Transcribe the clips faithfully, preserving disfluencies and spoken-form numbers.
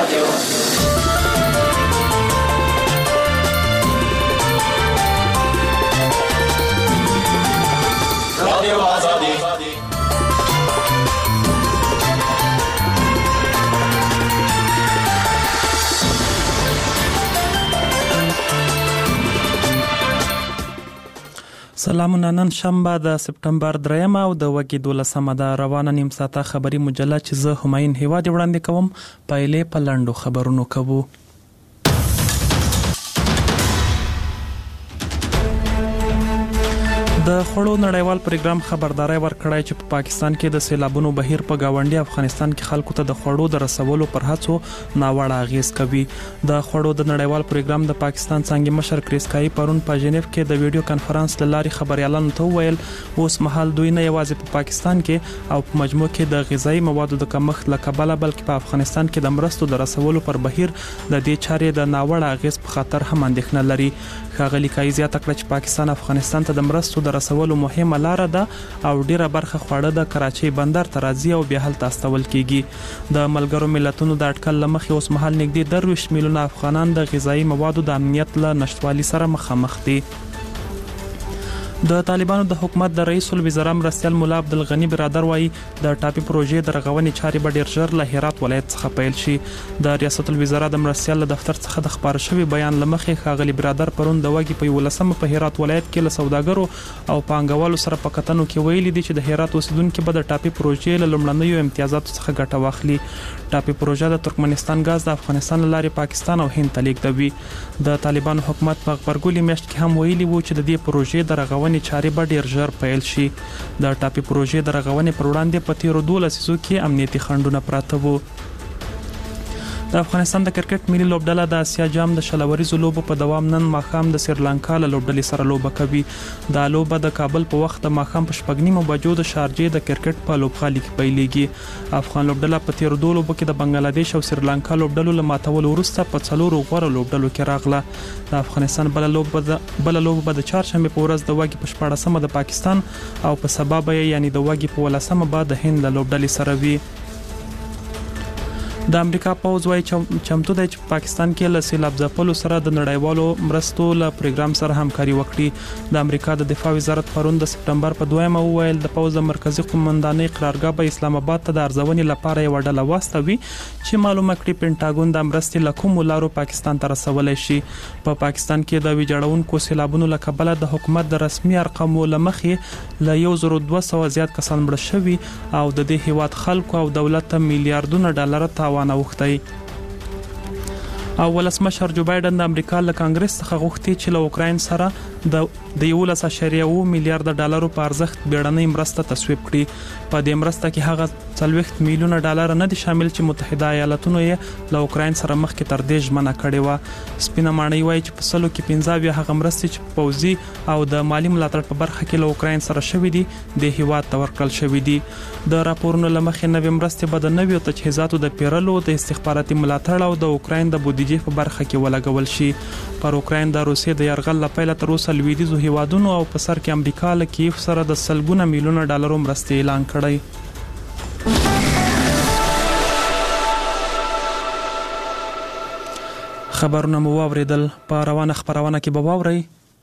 رادیو آزادی. سلامونه. نن شنبه د سپټمبر درېمه او د وګي دولسمه ده. روانه نیم ساعته خبري مجله چې زه هماین هیواد وړاندې کوم. پایلې په لنډو خبرونو کوو. د خړو نړیوال پروګرام خبرداري ورکړای چې په پاکستان کې د سیلابونو بهیر په گاونډي افغانستان کې خلکو ته د خړو د رسولو پر هڅو ناوړه اغیز کوي. د خړو د نړیوال پروګرام د پاکستان څنګه مشر کریسکای پرون په جنیف کې د ویډیو کانفرنس لاري خبريالانو ته ویل اوس مهال دوی نه یوازې په پاکستان کې او په مجموع کې د غذایی موادو د کمښت لکبله بلکې په افغانستان کې د مرستو د رسولو پر بهیر د دې چارې د ناوړه اغیز په خاطر هم اندېښنه لري. ښاغلي کای زیاته کړه چې پاکستان افغانستان ته د مرستو د رسولو مهمه لار ده او ډیره برخه خوړه د کراچۍ بندر ته راځي او بیا هلته استول کیږي. د ملګرو ملتونو د اټکل لمخې اوس مهال نږدې درویشت میلیونه افغانان د غذایی موادو د امنیت له نشټوالي سره مخامخ دي. د طالبانو د حکومت د رئیس الوزرا مرستیال مولا عبدالغنی برادر وایي د ټاپي پروژې د رغونې چارې به ډیر ژر له هرات ولایت څخه پیل شي. د ریاست الوزرا د مرستیال دفتر څخه د خبر شوی بیان لمخې ښاغلي برادر پرون د وګي په ولسمه په هرات ولایت کې له سوداګرو او پانګوالو سره په کتنو کې ویلي دي چې د هرات اوسیدونکو به د ټاپي پروژې له لومړنیو امتیازاتو څخه ګټه واخلي. ټاپي پروژه د ترکمنستان غاز د افغانستان لارې پاکستان او هند ته لیږدوي. د طالبانو حکومت په خبرګولي میاشت کې هم ویلي وو چې د دې پروژې د رغونې چارې به ډیر ژر پیل شي. د ټاپي پروژې د رغونې پر وړاندې په تیرو دوه لسیزو کې امنیتي خنډونه پراته وو. د افغانستان د کرکټ ملي لوبډله د اسیا جام د شلوريزو لوبو په دوام نن ماښام د سریلانکا له لوبډلې سره لوبه کوي. دا لوبه د کابل په وخت د ماښام په شپږ نیمو بجو د شارجې د کرکټ په لوبغالي کې پیلېږي. افغان لوبډله په تیر دوه لوبو کې د بنگلاديش او سریلانکا لوبډلو له ماتولو وروسته په څلورو غوړو لوبډلو کې راغله. د افغانستان بل لوبه د بل لوبه د چهارشنبه په ورځ د وګي په شپاړسمه د پاکستان او په سبب یعنی د وګي په ولسمه بعد د هند لوبډلې سره وي. د امریکا پوز وايي چمتو دی چې پاکستان کې له سیلاب ځپلو سره د نړیوالو مرستو له پروګرام سره همکاري وکړي. د امریکا د دفاع وزارت پرون د سپټمبر په دویمه وویل د پوز د مرکزی قومندانۍ قرارګاه په اسلام آباد ته د ارزونې لپاره یو ډله واستوي چې معلومه کړي پینټاګون د مرستې له کومو لارو پاکستان ته رسولای شي. په پاکستان کې د ویجاړونکو سیلابونو له کبله د حکومت د رسمي ارقامو لمخې له یو زر دوه سوه زیات کسان مړه شوي او د دې هیواد خلکو او دولت ته میلیارډونه ډالر ته وختي. او ولسمشر جو بایدن د امریکا له کانګرس څخه غوښتي چې له اوکراین سره د د یولس اعشاریه اووه میلیارډ ډالرو په ارزښت بیړنۍ مرسته تصویب کړي. په دې مرسته کې هغه څلوېښت میلیونه ډالر نه دي شامل چې متحده ایالاتونو یې له اوکراین سره مخکې تر دې ژمنه کړې و. سپینه ماڼۍ وایي چې په سلو کې پنځه اویا هغه مرستې چې پوځي او د مالی ملاتړ په برخه کې له اوکراین سره شوې دي د هیواد ته ورکړل شوې دي. د راپورونو لمخې نوې مرستې به د نویو تجهیزاتو د پیرلو د استخباراتي ملاتړ او د اوکراین د بودیجې په برخه کې ولګول شي. پر اوکراین د روسیې د یرغل لپاره تر اوسه لویدیځو هیوادونو او په سر کې امریکا له کیف سره د سلګونه میلیونه ډالرو مرستې اعلان کړي. خبرونه مو واوریدل. په روانه خبرونه کې به واورئ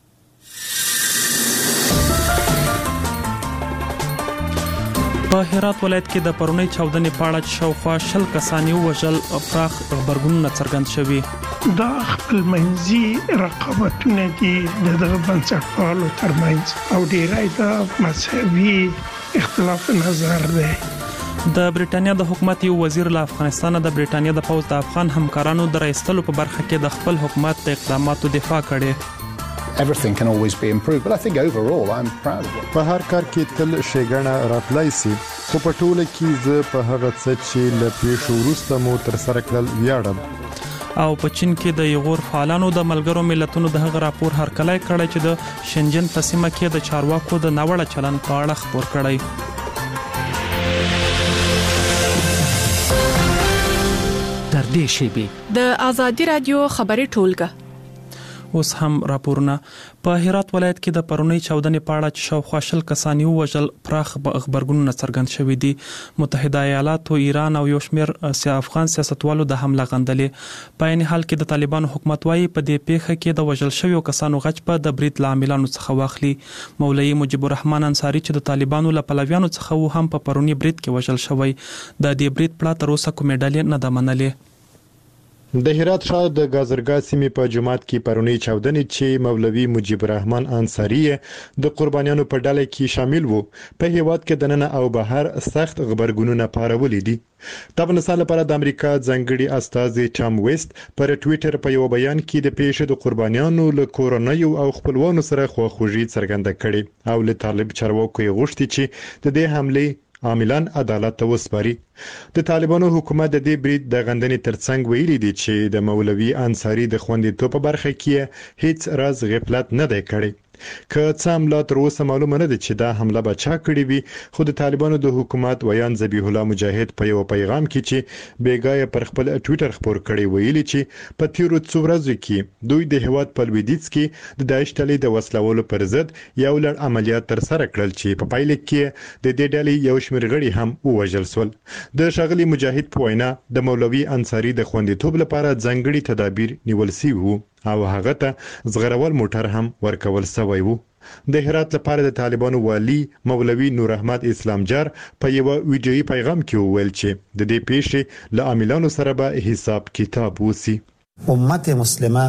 په هرات ولایت کې د پرونی چاودنې په اړه شاوخوا شل کسان وژل پراخ خبرګونونه څرګند شوي. دا خپل منځي رقابتونه دي د بنسټپالو ترمنځ او ډیری د مذهبي اختلاف نظر دی. د بریټانیا د حکومت یو وزیر له افغانستان د بریټانیا د پوز د افغان همکارانو د رئیستلو په برخه کې د خپل حکومت د اقداماتو دفاع کړې. Everything can always be improved, but I think overall I'm proud of it. په هر کار کې تل شیګنه راتلای سي، خو په ټوله کې زه په هغه څه چې له پیښو وروسته مو تر سره کړل ویاړم. او په چین کې د یغور فعالانو د ملګرو ملتونو د هغه راپور هرکلی کړی چې د شنجن په سیمه کې د چارواکو د ناوړه چلند په اړه خبر کړی. تر دې شی به د ازادي رادیو خبري ټولګه اوس هم راپورونه په هرات ولایت کې د پرونی چاودنې په اړه چې شاوخوا شل کسان یې وژل پراخ خبرګونونه څرګند شوي دي. متحده ایالاتو، ایران او یو شمېر افغان سیاستوالو د حمله غندلې. په عین حال کې د طالبانو حکومت وايي په دې پیښه کې د وژل شویو کسانو غچ په د برید له عاملانو څخه واخلي. مولوي مجيب الرحمن انصاري چې د طالبانو له پلویانو څخه و هم په پرونی برید کې وژل شوی. د دې برید پړه تر اوسه کومې ډلې نه ده منلې. د هرات ښار د گازرګاه سیمې په جماعت کې پرونی چاودنې چې مولوي مجيب الرحمن انصاري د قربانیانو په ډله کې شامل وو په هیواد کې دننه او بهر سخت خبرګونونه پارولې دي. د افغانستان لپاره د امریکا ځانګړي استازي ټام ویست پر ټوئیټر په یو بیان کې د پیښې د قربانیانو له کورنۍ او خپلوانو سره خواخوږي څرګنده کړې او له طالب چارواکو یې غوښتي چې د دې حمله عاملان عدالت ته وسپاري. د طالبانو حکومت د دې برید د غندنې ترڅنګ ویلي دي چې د مولوي انصاري د خوندیتوب په برخه کې هیڅ راز غفلت نه دی کړی. که څه هم لا تر اوسه معلومه نه ده چې دا حمله به چا کړې وي، خو د طالبانو د حکومت ویان ذبیح الله مجاهد په یو پیغام کې چې بیګای پر خپل ټوئیټر خبر کړی ویلي چې په تیرو څو ورځو کې دوی د هیواد په لویدیځ کې د داعش ډلې د وسلوالو پر ضد یو لړ عملیات تر سره کړل چې په پایله کې د دې ډلې یو شمېر غړي هم ووژل شول. د ښاغلي مجاهد په وینا د مولوي انصاري د خوندیتوب لپاره ځانګړي تدابیر نیول شوي وو او هغه ته زغرول موټر هم ورکول شوی وو. د هرات لپاره د طالبانو والی مولوي نور احمد اسلام جار په یو ویډیوي پیغام کې وویل چې د دې پیښې له عاملانو سره به حساب کتاب وسی. امت مسلمه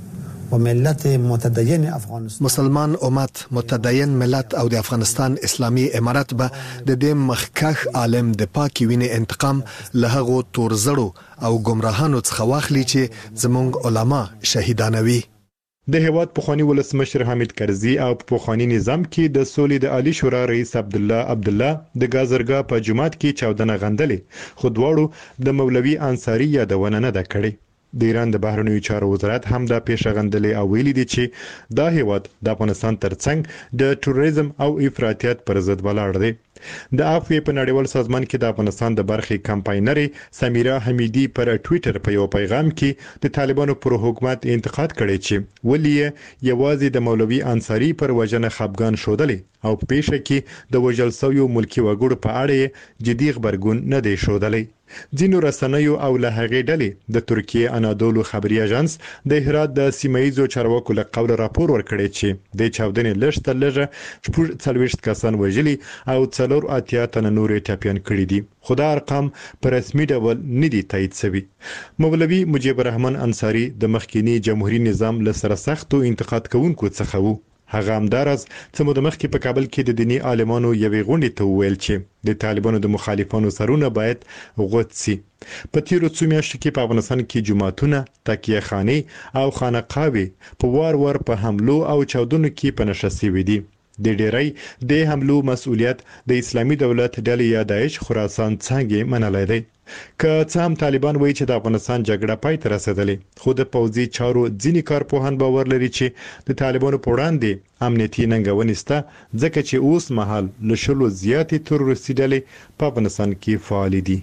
و ملت متدین افغانستان، مسلمان امت، متدین ملت او د افغانستان اسلامي امارت به د دې مخکښ عالم د پاکي وینې انتقام له هغو تورزړو او گمراهانو څخه واخلي چې زموږ علما شهیدانوي. د هیواد پخوانی ولسمشر حامد کرزي او په پخوانی نظام کې د سولې د عالی شورا رئیس عبد الله عبد الله د گازرګاه په جماعت کې چاودنه غندلې، خو دواړو د مولوي انصاري یادونه نه ده کړې. د ایران د بهرنیو چارو وزارت هم دا پیښه غندلې او ویلي دي چې دا هیواد د افغانستان ترڅنګ د ټوریزم او افراطیت پر ضد ولاړ دی. د افغان په نړیوال سازمان کې د افغانستان د برخې کمپاینرې سمیرا حمیدی پر ټوئیټر په یو پیغام کې د طالبانو پر حکومت انتقاد کړی چې ولې یوازې د مولوي انصاري پر وجنه خپګان شودلې او په پیښه کې د وژل شویو ملکی وګړو په اړه جدي خبرګون نه دی شودلې. ځینو رسنیو او له هغې ډلې د ترکیه انادولو خبري اژانس د هرات د سیمایي چارواکو له قول راپور ورکړی چې د چاودنې لږ تر لږه شپږ څلوېښت کسان وژلي او څلور اتیا تنه نورې ټپیان کړي دي، خو دا ارقام په رسمي ډول نه دي تایید شوي. مولوي مجيب الرحمن انصاري د مخکینی جمهوریت نظام له سره سختو انتقاد کوونکو څخه وو. هغه همدارس چې مو د مخکې په کابل کې د دینی عالمانو یوې غونډې ته وویل چې د طالبانو د مخالفانو سرونه باید غوڅ شي. په تیرو څو میاشتو کې په افغانستان کې جماعتونه، تکیه خانې او خانقاوې په وار وار په حملو او چاودنو کې په نشه شوي دي. د ډیری د حملو مسؤلیت د اسلامي دولت ډلې یا داعش خراسان څنګه منلای دی. که څه هم طالبان وایي چې د افغانستان جګړه پای ته رسیدلې، خو د پوځي چارو ځینې کارپوهان باور لري چې د طالبانو په وړاندې امنیتي ننګونې شته، ځکه چې اوس مهال له شلو زیاتې تروریستي ډلې په افغانستان کې فعال دي.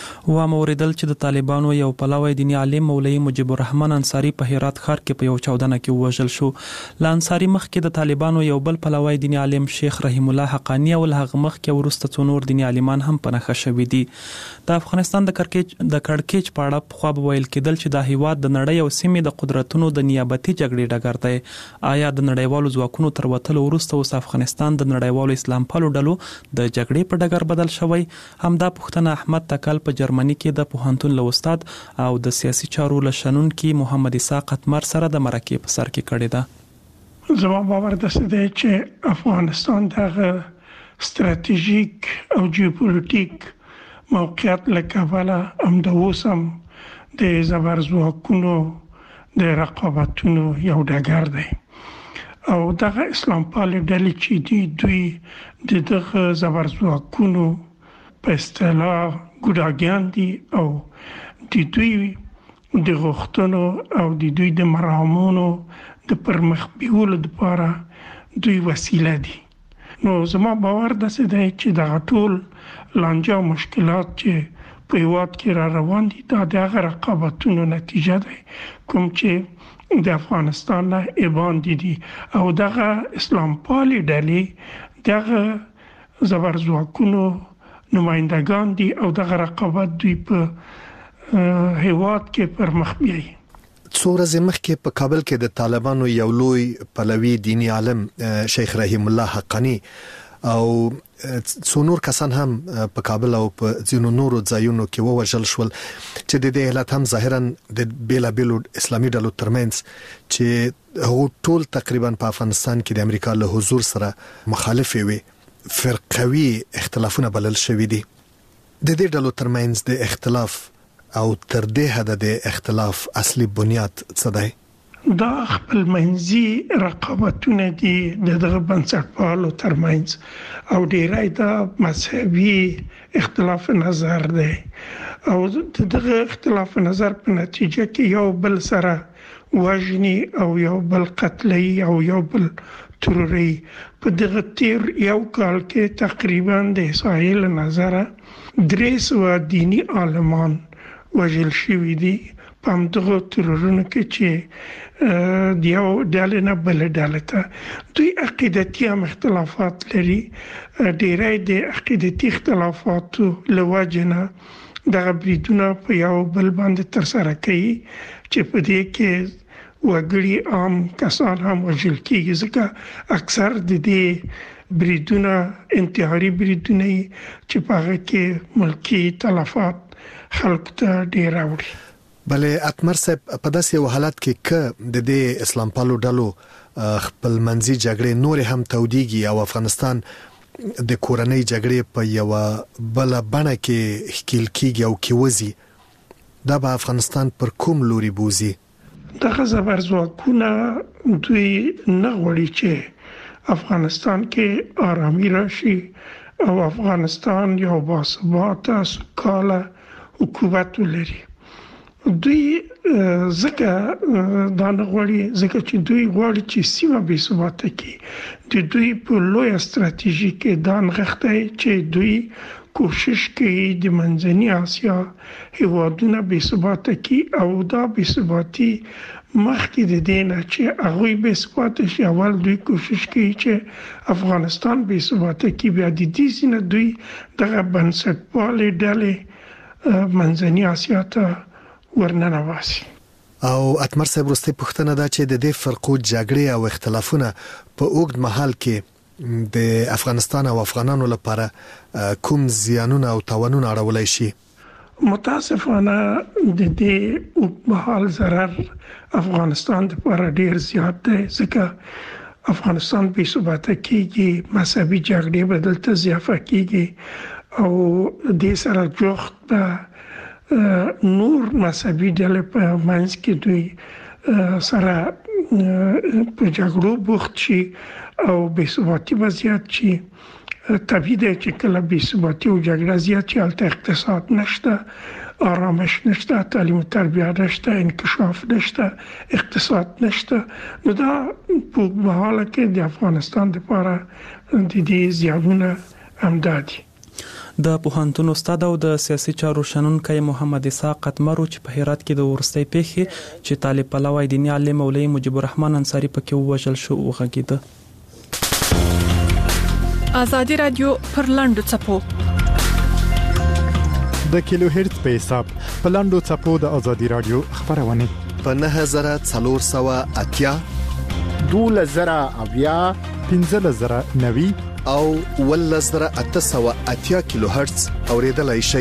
و موریدل چې د طالبانو یو پلاوی دینی عالم مولوي مجيب الرحمن انصاري په هرات ښار کې په یو چاودنه کې وژل شو. ل انصاري مخ کې د طالبانو یو بل پلاوی دینی عالم شیخ رحیم الله حقانی او له هغه مخ کې ورسته څو نور دینی عالمان هم په نخښه شوي دي. د افغانستان د کړکېچ د کړکېچ په اړه په خو ویل کېدل چې د هیواد د نړۍ او سیمې د قدرتونو د نیابتي جګړې ډګر دی. آیا د نړیوالو ځواکونو تر وتلو وروسته اوس افغانستان د نړیوالو اسلام پالو ډلو د جګړې په ډګر بدل شوی؟ همدا پوښتنه احمد تکل په جرمني کې د پوهنتون له استاد او د سیاسي چارو له شنونکي محمد اسحاق قتمر سره د مرکې په سر کې کړې ده. زما باور داسې دی چې افغانستان دغه ستراتیژیک او جیوپولیټیک موقعیت له کبله همدا اوس هم د زبرځواکونو د رقابتونو یو ډګر دی او دغه اسلام پالې ډلې چې دي دوی د دغه زبرځواکونو په اصطلاح ګوډاګیان دي او د دوی د غوښتنو او د دوی د مرامونو د پرمخ بیولو لپاره دوی وسیله دي. نو زما باور داسې دی چې دغه ټول لانجه او مشکلات چې په هیواد کې را روان دي دا د هغه رقابتونو نتیجه ده کوم چې د افغانستان نه ایباندې دي او دغه اسلام پالي ډلې دغه زبرځواکونو نمائندگان دي او دغه رقابت دوی په هیواد کې پر مخ بیایي. څو ورځې مخکې په کابل کې د طالبانو یو لوی پلوي دینی عالم شیخ رحیم الله حقانی او څو نور کسان هم په کابل او په ځینو نورو ځایونو کې ووژل شول چې د دې حالت هم ظاهرا د بیلا بیلو اسلامي ډلو ترمنځ چې هغه ټول تقریبا په افغانستان کې د امریکا له حضور سره مخالف وي فرقوي اختلافونه بلل شوې دي. د دې ډلو ترمنځ د اختلاف او تر دې حد د اختلاف اصلي بنیاد څه دی؟ دا خپل منځي رقابتونه دي د دغه بنسټپالو ترمنځ او ډیری دا مذهبي اختلاف نظر دی او دغه اختلاف نظر په نتیجه کې یو بل سره وژني او یو بل قتلي او یو بل تروري. په دغه تیر یو کال کې تقریبا د اسرائیل نظر درې سوه دینی عالمان وژل شوي دي په همدغه ترورونو کې چې د یو ډلې نه بل ډلې ته دوی عقیدتي هم اختلافات لري. ډیری د عقیدتي اختلافاتو له وجې نه دغه بریدونه په یو بل باندې ترسره کوي چې په دې کې وګړي عام کسان هم وژل کېږي ځکه اکثر د دې بریدونه انتحاري بریدونه چې په هغه کې ملکي تلفات خلک ته ډیر راوړي. بلې اتمر صاحب په داسې حالت کې ک د دې اسلام پالو ډلو خپل منځي جګړې نور هم توديږي او افغانستان د کورنۍ جګړې په یو بل بڼه کې ښکیل کیږي او کیوزي دا به افغانستان پر کوم لوري بوزي؟ دغه زبرځواکونه دوی نه غواړي چې افغانستان کې آرامي راشي او افغانستان یو باثباته سوکاله حکومت ولري. دوی ځکه دا نه غواړي ځکه چې دوی غواړي چې سیمه بې ثباته کړي. د دوی په لویه ستراتیژي کې دا نغښتی چې دوی کوشش کوي د منځني اسیا هیوادونه بې ثباته کړي او دا بې ثباتي مخکې د دې نه چې هغوی بې ثباته شي اول دوی کوشش کوي چې افغانستان بې ثباته کړي بیا د دې ځای نه دوی دغه بنسټپالې ډلې منځني اسیا ته ورننواسي. او اتمر صاحب وروستۍ پوښتنه ده چې د دې فرقو جګړې او اختلافونه په اوږد مهال کې د افغانستان او افغانانو لپاره کوم زیانونه او تاوانونه اړولای شي؟ متاسفانه د دې اوږد مهال ضرر افغانستان لپاره ډیر زیات دی ځکه افغانستان بې ثباته کېږي، مذهبي جګړې به دلته اضافه کېږي او دې سره جوخت به نور مذهبي ډلې په منځ کې دوی سره په جګړو بوخت شي او بې ثباتي به زیات شي. طبیعي دی چې کله بې ثباتي او جګړه زیات شي هلته اقتصاد نشته، آرامش نشته، تعلیم و تربیه نشته، انکشاف نشته، اقتصاد نشته. نو دا په اوږد مهال کې د افغانستان لپاره د دې زیانونه همدا دي. د پوهنتون استاد او د سیاسي چارو شنونکی محمد اسحاق قتمرو چې په هرات کې د ورستۍ پیښې چې طالب پلوی دیني عالم مولوي مجيب الرحمن انصاری پکې ووژل شو وغږیده. آزادي رادیو پر لاندو چپو د کیلو هرتز په حساب په لاندو چپو د آزادي رادیو خبرونه په نه زره څلور سوه اتیا دوله زره اویا پنځه زره نوي او ول زره اته سوه اتیا کیلو هرتز اوریدلای شي.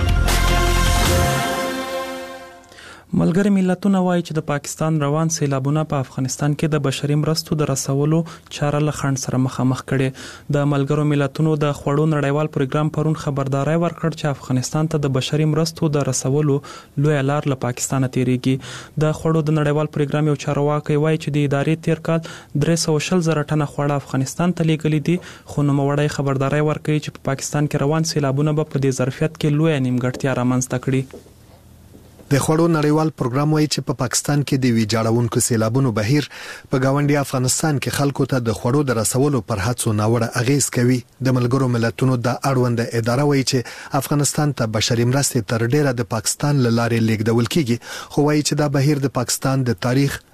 ملګری ملتونه وایي چې د پاکستان روان سیلابونه په افغانستان کې د بشري مرستو د رسولو چاره له خنډ سره مخامخ کړي. د ملګرو ملتونو د خوړو نړیوال پروګرام پرون خبرداري ورکړ چې افغانستان ته د بشري مرستو د رسولو لوی لار له پاکستان تیریږي. د خوړو د نړیوال پروګرام یو چارواکي وایي چې د ادارې تیر کال درې سوه شل زره ټنه خوړه افغانستان ته لیږلي دي، خو نوموړی خبرداري ورکړي چې په پاکستان کې روان سیلابونه به په دې ظرفیت کې لوی نیمګړتیا رامنځته کړي. د خوړو نړیوال پروګرام وایي چې په پاکستان کې د ویجاړونکو سیلابونو بهیر په گاونډي افغانستان کې خلکو ته د خوړو د رسولو پر هڅو ناوړه اغیز کوي. د ملګرو ملتونو د اړوند اداره وایي چې افغانستان ته بشري مرستې تر ډیره د پاکستان له لارې لیږدول کیږي، خو وایي چې دا بهیر د پاکستان د تاریخ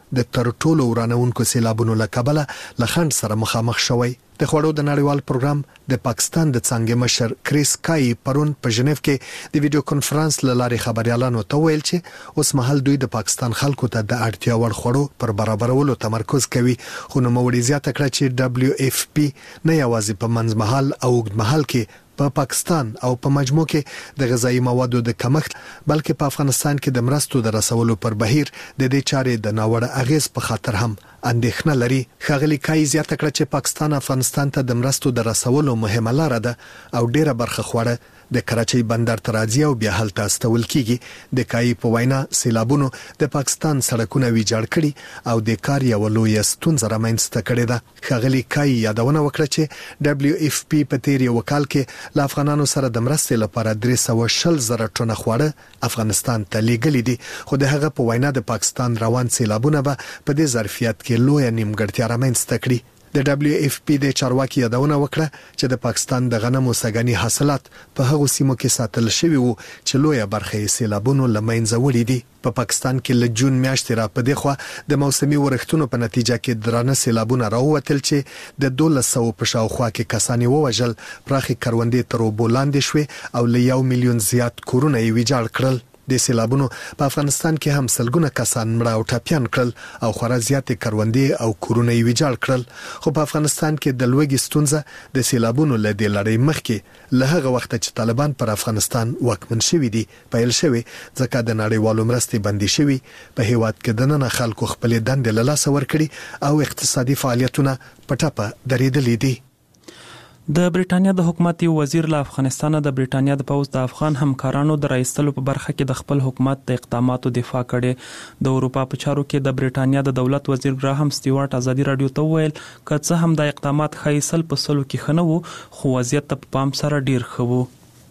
د تر ټولو ورانونکو سیلابونو له کبله لخند سره مخامخ شوی. د خوړو د نړیوال پروګرام د پاکستان د څنګه مشر کریس کای پرون په ژنیف کې د ویډیو کانفرنس لارې خبريالانو ته ویل چې اوس مهال دوی د پاکستان خلکو ته د اړتیا وړ خوړو پر برابرولو تمرکز کوي. خو نو موړي زیاته کړه چې دبليو اف پی نه یوازې په منځمهال او اوږدمهال کې په پاکستان او په مجموع کې د غذایی موادو د کمښت بلکې په افغانستان کې د مرستو د رسولو پر بهیر د دې چارې د ناوړه اغیز په خاطر هم اندېښنه لري. ښاغلي کای زیاته کړه چې پاکستان افغانستان ته د مرستو د رسولو مهمه لار ده او ډیره برخه خوړه د کراچۍ بندر ته راځي او بیا هلته استول کیږي. د کای په وینا سیلابونو د پاکستان سړکونه ویجاړ کړي او د کار یو لوی ستونزه رامنځته کړې ده. ښاغلي کای یادونه وکړه چې دبليو اف پی په تیر یو کال کې له افغانانو سره د مرستې لپاره درې سوه شل زره ټنه خواړه افغانستان ته لیږلي دي. خو د هغه په وینا د پاکستان روان سیلابونه به په دې ظرفیت کې لوی نیمګړتیا رامنځته کړي. د دبليو اف پی د چارواکي یادونه وکړه چې د پاکستان د غنمو سګنی حاصلات په هغو سیمو کې ساتل شوی وو چې لویه برخه یې سیلابونو لمنځه وړي دي. په پاکستان کې له جون میاشتې را پدې خو د موسمي ورښتونو په نتیجه کې درانه سیلابونه راووتل چې د دولس سوه په شاوخوا کې کسان ووژل، پراخي کروندې تر اوبو لاندې شوې او له یو میلیون زیات کورونه یې ویجاړ کړل. د سیلابونو په افغانستان کې هم سلګونه کسان مړه او ټپيان کړل او خورا زیاتې کروندې او کورونه یې ویجاړ کړل. خو په افغانستان کې د لوګي ستونزه د سیلابونو له دې لړۍ مخکې له هغه وخت چې طالبان پر افغانستان واکمن شوي دي پیل شوی، ځکه د نړیوالو مرستې بندي شوي. په هیواد کې د نن خلکو خپل دندې له لاسه ورکړي او اقتصادي فعالیتونه په ټپه درېدلي دي. د برېټانیا د حکومت یو وزیر له افغانستان د برېټانیا د پوز د افغان همکارانو د راایستلو په برخه کې د خپل حکومت د اقداماتو دفاع کړي. د اروپا په چارو کې د برېټانیا د دولت وزیر ګراهام سټیوارټ ازادي رادیو ته ویل که څه هم د اقدامات خیسل په سلو کې خنو خو وضعیت په پام سره ډیر خو.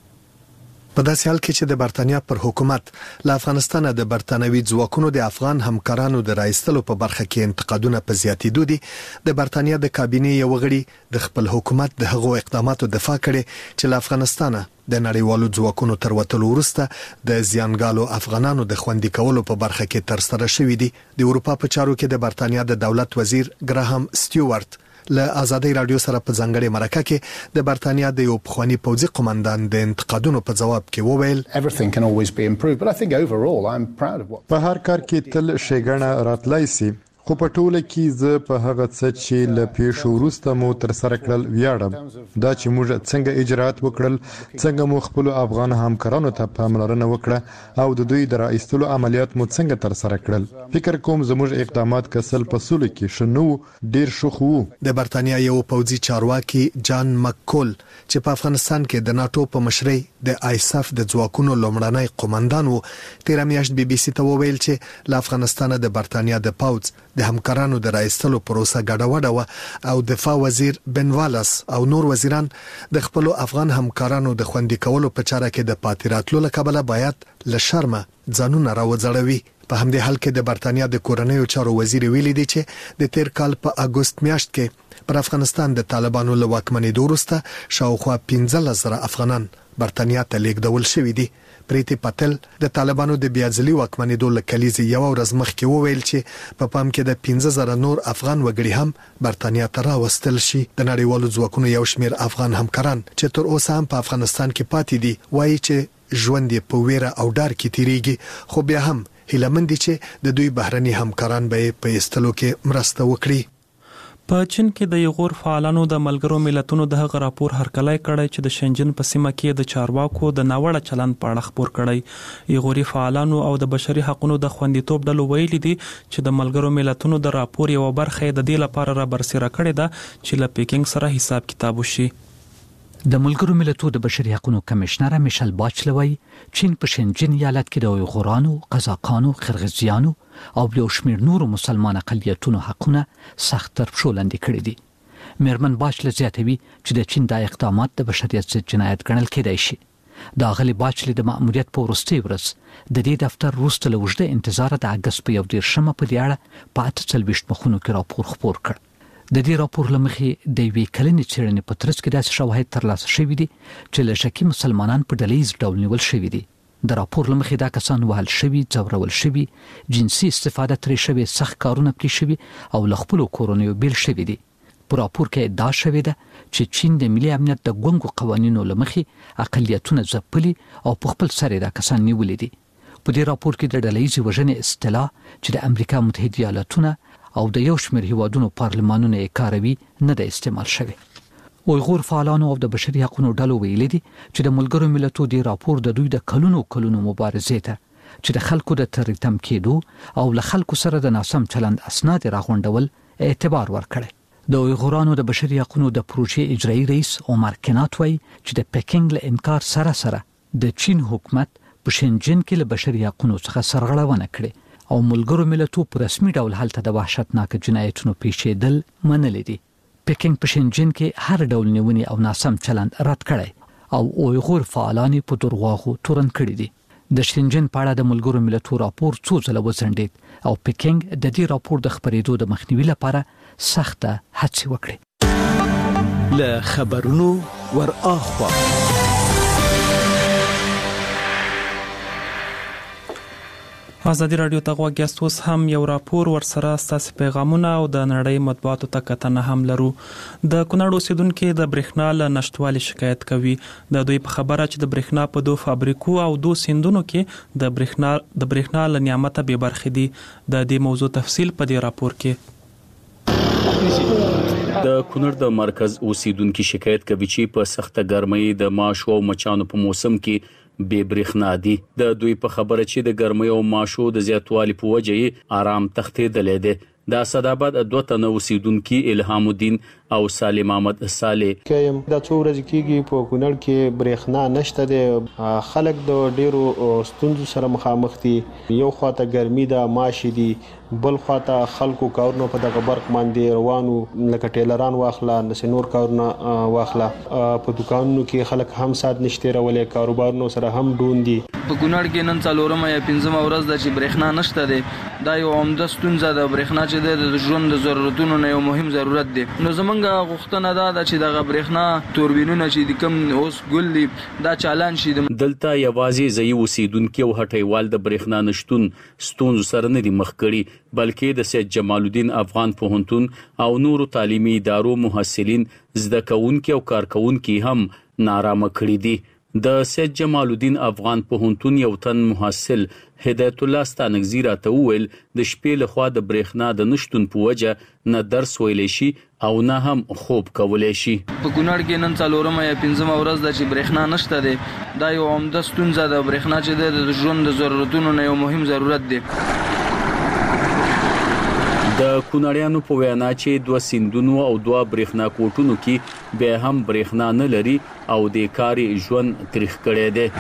په داسې حال کې چې د برتانیا پر حکومت له افغانستان د برتانوي ځواکونو د افغان همکارانو د راایستلو په برخه کې انتقادونه په زیاتېدو دي، د برتانیا د کابینې یو غړي د خپل حکومت د هغو اقداماتو دفاع کړي چې له افغانستانه د نړیوالو ځواکونو تر وتلو وروسته د زیانګالو افغانانو د خوندي کولو په برخه کې تر سره شوې دي. د اروپا په چارو کې د برتانیا د دولت وزیر ګراهام سټیوارټ له آزادۍ رادیو سره په ځانګړي مرکه کې د برتانیا د یو پخوانی پوځي قومندان د انتقادونو په جواب کې وویل everything can always be improved but I think overall I'm proud of what په هر کار کې تل شیګنه راتلای سي، خو په ټوله کې زه په هغه څه چې له پیښو وروسته مو تر سره کړل ویاړم. دا چې موږ څنګه اجرات وکړل، څنګه مو خپل افغان همکارانو ته پاملرنه وکړه او د دوی د راایستلو عملیات مو څنګه تر سره کړل. فکر کوم زموږ اقدامات کسل په سولو کې شنو ډیر شخو. د برتانیا یو پوځي چارواکي جان مککول چې په افغانستان کې د ناتو په مشرۍ د آیساف د ځواکونو لومړنی قومندان وو، تیر میاشت بي بي سي ته وویل چې له افغانستان د برتانیا د پوځ د همکارانو د راایستلو پروسه ګډوډه و او دفاع وزیر بن والاس او نور وزیران د خپل افغان همکارانو د خوندي کولو په چاره کې د پاتې له کبله باید له شرمه ځانونه راوځړوي. په همدې حال کې د برتانیا د کورنیو چارو وزیر ویلي دی چې د تیر کال په اگست میاشت کې پر افغانستان د طالبانو له واکمنۍ وروسته شاوخوا پنځلس زره افغانان برتانیا ته لیږدول شوي دي. پریتی پاتل د طالبانو د بیاځلي واکمنېدو له کلیزې یو ورځ مخکې وویل چې په پام کې د پنځه زره نور افغان وګړي هم برتانیا ته راوستل شي. د نړیوالو ځواکونو یو شمېر افغان همکاران چې تر اوسه هم په افغانستان کې پاتې دي وایي چې ژوند یې په ویره او ډار کې تیریږي، خو بیا هم هیله مند دي چې د دوی بهرني همکاران به په ایستلو کې مرسته وکړي. په چین کې د یغور فعالانو د ملګرو ملتونو د هغه راپور هرکلی کړی چې د شنجن په سیمه کې د چارواکو د ناوړه چلند په اړه خبر کړی. یغوري فعالانو او د بشري حقوقو د خوندیتوب ډلو ویلي دي چې د ملګرو ملتونو د راپور یو برخه د دې لپاره را برسېره کړې ده چې له پیکینګ سره حساب کتاب وشي. د ملګرو ملتونو د بشري حقوقو کمشنر میشل باچلوی چین په شنجن ایالت کې د یغورانو، قزاقانو، قرغیزیانو او یو شمېر نورو مسلمان اقلیتونو حقونه سخت تر پښو لاندې کړي دي. میرمن باچله زیاتوي چې د چین د اقدامات د بشریت ضد جنایت ګڼل کېدای شي. د اغلی باچله د مأموریت په وروستۍ ورځ د دې دفتر وروسته له اوږده انتظاره د اګست په یو دېرشمه په دې اړه په اته څلوېښت مخونو کې راپور خپور کړ. د دې راپور له مخې د یوې کلنې څېړنې په ترڅ کې داسې شواهد ترلاسه شوي دي چې له شکي مسلمانان په ډلهییز ډول نیول شوي دي. د راپور لمخې دا کسان وهل شوي، ځورول شوي، جنسي استفاده ترې شوي، سخت کارونه پرې شوي او له خپلو کورنیو بیل شوي دي. په راپور کې ادعا شوې ده چې چین د ملي امنیت د ګونګو قوانینو لمخې اقلیتونه ځپلي او په خپل سر دا کسان نیولي دي. په دې راپور کې د ډلهییزې وژنې اصطلاح چې د امریکا متحده ایالاتونه او د یو شمېر هیوادونو پارلمانونه یې کاروي نه ده استعمال شوی. اویغور فعالانو او د بشري حقوقو ډلو ویلي دي چې د ملګرو ملتونو د راپور د دوی د کلونو کلونو مبارزې ته چې د خلکو د ترتم کېدو او له خلکو سره د ناسم چلند اسناد راغونډول اعتبار ورکړي. د اویغورانو د بشري حقوقو د پروژې اجرایي رئیس عمر کنات وایي چې د پکینګ له انکار سره سره د چین حکومت په شنجن کې له بشري حقوقو څخه سرغړونه کړې او ملګرو ملتونو په رسمي ډول هلته د وحشتناک جنایتونو پیښېدل منلي دي. پکینګ په شنجن کې هر ډول نیونې او ناسم چلند رد کړی او اویغور فعالان په درواغو تورن کړی دي. د شنجن په اړه د ملګرو ملتونو راپور څو ځله وڅنډید او پکینګ د دې راپور د خبرېدو د مخنیوي لپاره سخته هڅې وکړي. له خبرونو ور اخوا ازادي رادیو ته غوږ یاست. اوس هم یو راپور ورسره ستاسو پیغامونه او د نړۍ مطبوعاتو ته کتنه هم لرو. د کونړ اوسیدونکو د برېښنا له نشټوالي شکایت کوي. د دوی په خبره چې د برېښنا په دوه فابریکو او دوه سیندونو کې د برېښنا د برېښنا له نعمته بې برخې دي. د دې موضوع تفصیل په دې راپور کې. د کونړ د مرکز اوسیدونکو شکایت کوي چې په سخته ګرمۍ د ماشو او مچانو په موسم کې بې برېښنا دي. د دوی په خبره چې د ګرمۍ او ماشو د زیاتوالي په وجه یې آرام تښتېدلی دی. د اسداباد دوه تنه اوسیدونکو الهام الدین او سالم احمد صالح کيم د څو ورځې کېږي په کونړ کې برېښنا نشته دي. خلک د ډیرو ستونزو سره مخامخ دي. یو خواته ګرمي ده، ماشي دي، بل خواته خلکو کارونه په دغه برق باندې روانو لکه ټیلران واخلا، نسنور کارونه واخلا. په دکانونو کې خلک هم سات نشته رولې، کاروبارونو سره هم ډون دي. په کونړ کې نن څلورمه یا پنځمه ورځ ده چې برېښنا نشته دي. دا یو عمده ستونزه ده. برېښنا چې د ژوند د ضرورتونو نه یو مهم ضرورت دی. نو زمونږ غوښتنه ده چې دغه برېښنا توربینونه چې د کم اوس ګل دي دا چالان شي. دلته یوازې ځای اوسیدونکو او هټیوال د برېښنا نشټون ستونزو سره نه دي مخ کړي، بلکې د سید جمال الدین افغان پوهنتون او نورو تعلیمي ادارو محصلین، زده کوونکي او کارکونکي هم نارامه کړي دي. د سید جمال الدین افغان پوهنتون یو تن محصل هدایت الله ستانګزی راته وویل د شپې له خوا د برېښنا د نشټون په وجه نه درس ویلی شي او نه هم خوب کولی شي. په کونړ کې نن څلورمه یا پنځمه ورځ ده چې برېښنا نشته دی. دا یو عمده ستونزه ده. برېښنا چې د ژوند د ضرورتونو نه یو مهم ضرورت دی. د کونړیانو په وینا چې دوه سیندونو او دوه برېښنا کوټونو کې به هم برېښنا نه لري او د کاري ژوند تاریخ کړی دی.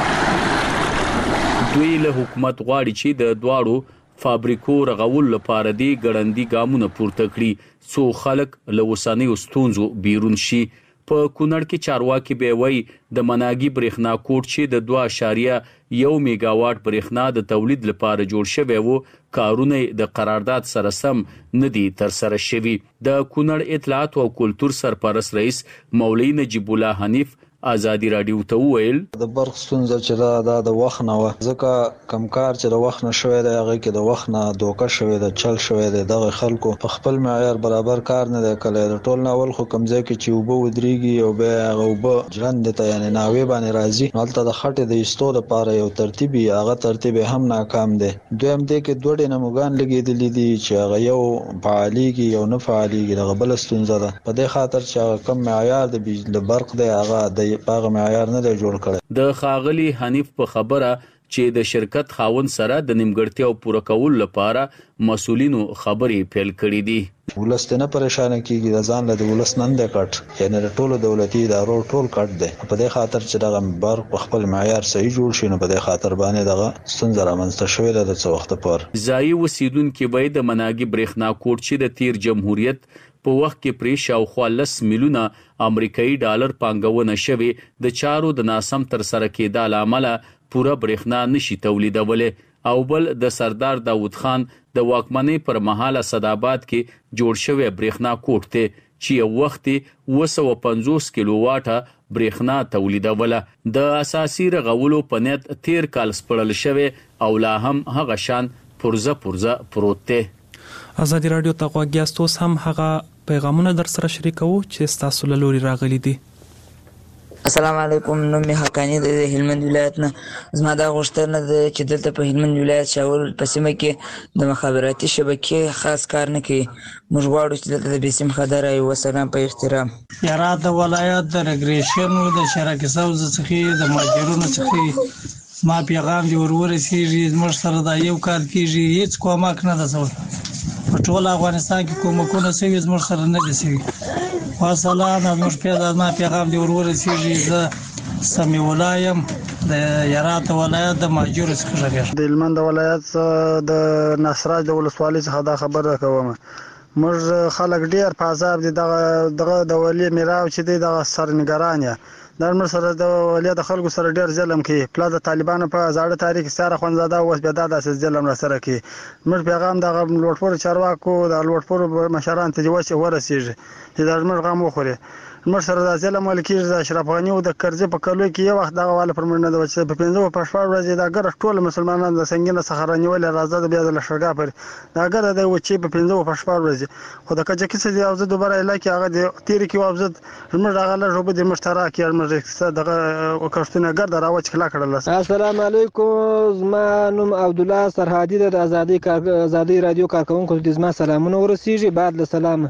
دوی له حکومت غواړي چې د دواړو فابریکو رغول لپاره دی ګړندي ګامونه پورته کړي څو خلک له وسانې ستونزو بیرون شي. په کونړ کې چارواکي به وایي د مناګي برېښنا کوټ چې د دوه اعشاریه یو میگاواټ برېښنا د تولید لپاره جوړ شوی وو کارونه د قرارداد سره سم ندي تر سره شوی. د کونړ اطلاعات او کلتور سرپرست رئیس مولوی نجیب الله حنیف ازادي رادیو ته ویل د برق ستونزه چې دا د وخت نه و ځکه کمکار چې د وخت نه شوی دی هغه کې د وخت نه دوکه شوی دی چل شوی دی دغه خلکو په خپل معیار برابر کار نه دی کړی. د ټول ناول خو کمزې کې چې وبو ودرېږي او به هغه وبو ژوند ته یعنی ناوی باندې راځي نو د خټې د ایستو لپاره یو ترتیبي هغه ترتیب هم ناکام دی. دویم دی کې دوه ډنه موګان لګېدلې دي چې هغه یو فعاليږي یو نه فعاليږي دغه بل ستونزه ده. په دې خاطر چې کم معیار د بجلی برق دی هغه د پاغه معیار نه دی جوړ کړی. د خاغلی حنیف په خبره چې د شرکت خاوند سره د نیمګړتیاو پوره کول لپاره مسولینو خبرې پیل کړې دي. ولستنه پریشان کیږي د ځان له ولس نن د کټ یعنی د ټولو دولتي ادارو ټول کټ دی. په دې خاطر چې دغه بر په خپل معیار صحیح جوړ شي نو په دې خاطر باندې دغه ستونزه رامنځته شوې ده. د څو وخت پر ځای وسیدونکو به د مناګي برېښنا کوټ چې د تیر جمهوریت په وخت کې پرې شاوخوا لس میلیونه امریکایي ډالر پانګونه شوې د چارو د ناسم تر سره کېدل عمل پوره برېښنا نشي تولیدولې. او بل د سردار داوود خان د واکمنۍ پر مهال اسداباد کې جوړ شوی برېښنا کوټ ته چې یو وخت یې دوه سوه پنځوس کیلو واټه برېښنا تولیدوله. د اساسي رغولو په نیت تیر کال سپړل شوی او لا هم هغه شان پرزه پرزه پروت دی. ازادي رادیو ته غوږ یاستوس هم هغه پیغامونه در سره شریکو چې تاسو له لوري راغلي دي. السلام علیکم. نوم می حقانی د هلمند ولایت نه. زما دا غوښتنه ده چې دلته په هلمند ولایت شاول په سیمه کې د مخابراتي شبکې خاص کار نه کوي. موږ غواړو چې دلته د بسم خدای او سلام په احترام هرات ولایت د ریګریشن او د شراکت سوز څخه د ماجرونو څخه ما پیغام دی ورورسیږي. موږ سره دا یو کال کېږي هیڅ کومک نه ده سوی په ټول افغانستان کې کومکونه سوي موږ سره نه دي سوي. وسلام موږ پیدا ما پیغام دی ورورسیږي. زه سمي ولایم د هرات ولایت د ماجور څخه راغلی. د هلمند ولایت د نصرات د ولسوالۍ څخه دا خبره کوم. موږ خلک ډیر په عذاب دي. دغه دغه د ولي میراو چې دی دغه سرنګران یا د مر سره د ولي د خلکو سره ډیر ظلم کوي. پلا د طالبانو په زاړه تاریخ سره خوندزاده اوس بیا د اساس ظلم را سره کوي. موږ پیغام د لوټپور چارواکو د لوټپور مشران ته وځي ورسیږي چې د موږ غم وخوري. موږ سره د ظلم ملکیږي. د اشرف غنی او د کرزي په کلو کې یو وخت دغه والا پر موږ نه د وچه په پنځو په شپږ ورځې د ګر ټول مسلمانان د سنگینه صخره نیول راځي د بیا د لشرګا پر دا ګر د وچه په پنځو په شپږ ورځې خو د کچې کې چې یو ځد دوباره علاقې هغه د تیر کې وابزد موږ هغه له جوب د مشترک یې موږ دغه وکړتنه ګر دراوچ کلا کړل. السلام علیکم. زما نوم عبد الله سرحدی د ازادي کار ازادي رادیو کارکونکو د زما سلامونه ورسیږي. بعد له سلام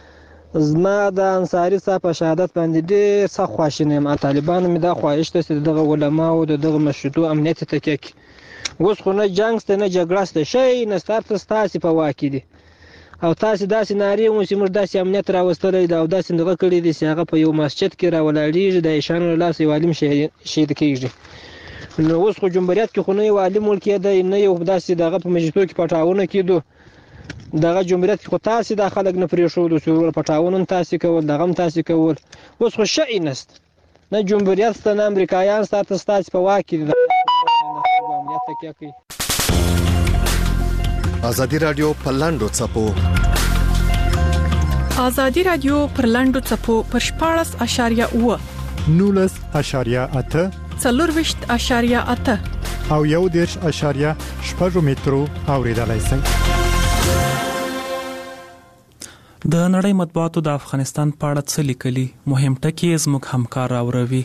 زما د انصاری صاحب په شهادت باندې ډېر سخت خواشینی یم. طالبانو مې دا خواهش ته چې دغه علماو د دغه مشروطو امنیت تکیه کړي. اوس خو نه جنګ شته نه جګړه شته شی نه ستاسو ستاسې په واک دي او تاسو داسې نارې مو چې موږ داسې امنیت راوستلی دی او داسې دغه کړي دي چې هغه په یو مسجد کې راولاړېږي د ایشانو له لاسه یو عالم شهید کېږي. نو اوس خو جمهوریت کې خو نه یو عالم ولکېدی نه یو داسې دغه په مجلسو کې پټاونه کېدو. دغه جمهوریت خو تاسو د خلک نه پریښودو چې پټاونه تاسو کول دغه تاسو کول. اوس خو شي نست نه جمهوریت ته نه امریکایان ستاسو ستاسو په واک دي. امنیت تکیه کوي. ازادي رادیو په لاندو چپو ازادي رادیو پر لاندو چپو پر شپاړس اشاریه اوه نولس اشاریه اته څلورویشت اشاریه اته او یو دیرش اشاریه شپږ مترو اوریدلای شئ. د نړۍ مطبوعاتو د افغانستان په اړه څه لیکلي مهم ټکي زموږ همکار راوروي.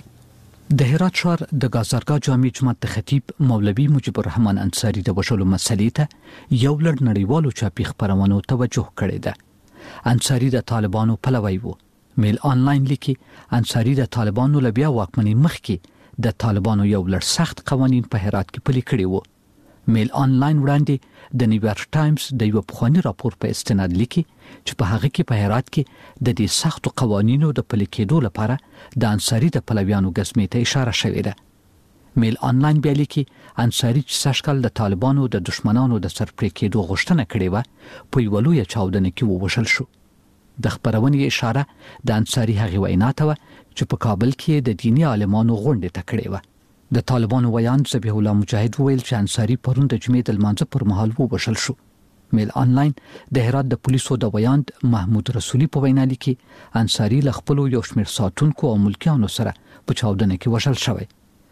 د هرات ښار د گازرګاه جامع جومات د خطیب مولوي مجيب الرحمن انصاری د وشلو مسلې ته یو لړ نړیوالو چاپی خبرونو توجه کړې ده. انصاری د طالبانو پلوی وو. میل آنلاین لیکي انصاری د طالبانو لبیا واکمنۍ مخکې د طالبانو یو لړ سخت قوانين په هرات کې پلي کړي وو. میل آنلاین وړاندې د نیویارک ټایمز د یو پخوانی راپور په استناد لیکي چې په هغه کې په هرات کې د دې سختو قوانینو د پلي کېدو لپاره د انصاری د پلویانو ګزمې ته اشاره شوې ده. میل آنلاین بیا لیکي انصاری چې سشکل د طالبانو د دشمنانو د سرپرې کېدو غوښتنه کړې و په یو لوی چاودنه کې ووژل شو. د خبرونې اشاره د انصاری هغه وینا ته چې په کابل کې د دینی عالمانو غونډه تکړه و. د طالبانو ویان ذبیح الله مجاهد ویل چې انصاری پرون د جمعې د لمانځه پر مهال ووژل شو. میل آنلاین د هرات د پولیسو د ویاند محمود رسولي په وینا لیکي انصاری له خپل یو شمېر ساتونکو او ملکیانو سره په چاودنه کې وژل شوی.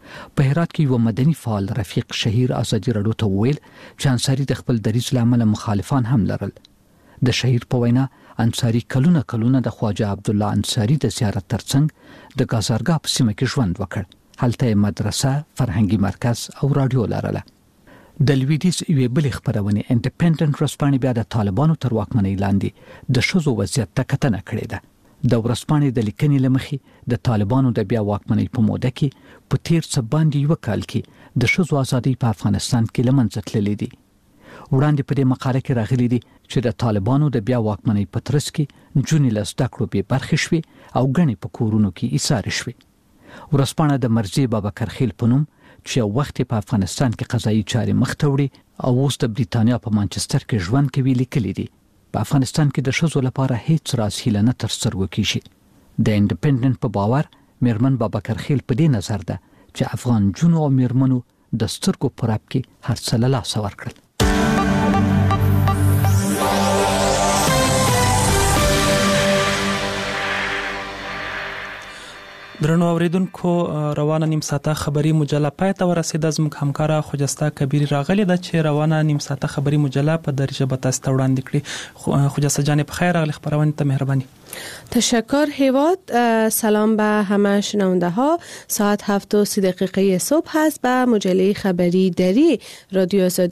په هرات کې یو مدني فعال رفیق شهیر ازادي رادیو ته ویل چې انصاری د خپل دریځ لامل مخالفان هم لرل. د شهیر په وینا انصاری کلونه کلونه د خواجه عبد الله انصاری د زیارت ترڅنګ د گازرګاه په سیمه کې ژوند وکړ. هلته مدرسه، فرهنګي مرکز او رادیو لرله. د لویدیز یوې بلې خبرونې انډیپندنت ورځپاڼې بیا د طالبانو تر واکمنۍ لاندې د ښځو وضعیت ته کتنه کړې ده. د ورځپاڼې د لیکنې له مخې د طالبانو د بیا واکمنۍ په موده کې په تیر څه باندې یو کال کې د ښځو ازادي په افغانستان کې له منځه تللې دي. وړاندې په دې مقاله کې راغلي دي چې د طالبانو د بیا واکمنۍ په ترڅ کې نجونې له زده کړو بې برخې شوې او ګڼې په کورونو کې ایسارې شوې. ورځپاڼه د مرزي بابکر خیل په نوم چې یو وخت په افغانستان کې قضایي چارې مخ ته وړي او اوس د بریتانیا په مانچستر کې ژوند کوي لیکلي دي په افغانستان کې د ښځو لپاره هیڅ راز هیله نه تر سترګو کیږي. د انډیپندنت په باور میرمن بابکر خیل په دې نظر ده چې افغان جنو او میرمنو د سترګو په رپ کې هر څه له لاسه ورکړل. درنو اوریدونکو روانه نیم ساعته خبری مجله پای ته ورسیده. زموږ همکارا خوجسته کبیر راغلی د چې روانه نیم ساعته خبری مجله په درجه به تاسو ته وړاندې کړي. خوجسته جان په خیر راغلی خبرونه ته مهرباني. تشکر هیواد. سلام به همه شنونده ها. ساعت هفت و سی دقیقه صبح هست. به مجله خبری دری رادیو آزادی